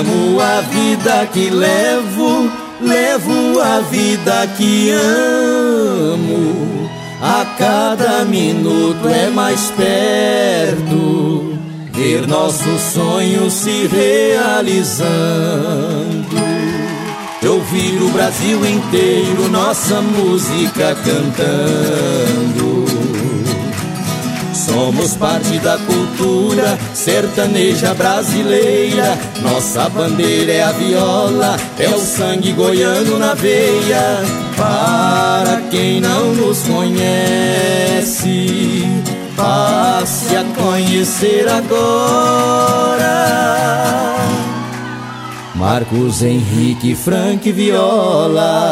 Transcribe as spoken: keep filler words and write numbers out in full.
amo a vida que levo, levo a vida que amo. A cada minuto é mais perto ver nossos sonhos se realizando. De ouvir o Brasil inteiro nossa música cantando. Somos parte da cultura sertaneja brasileira. Nossa bandeira é a viola, é o sangue goiano na veia. Para quem não nos conhece, passe a conhecer agora. Marcos Henrique, Frank Viola.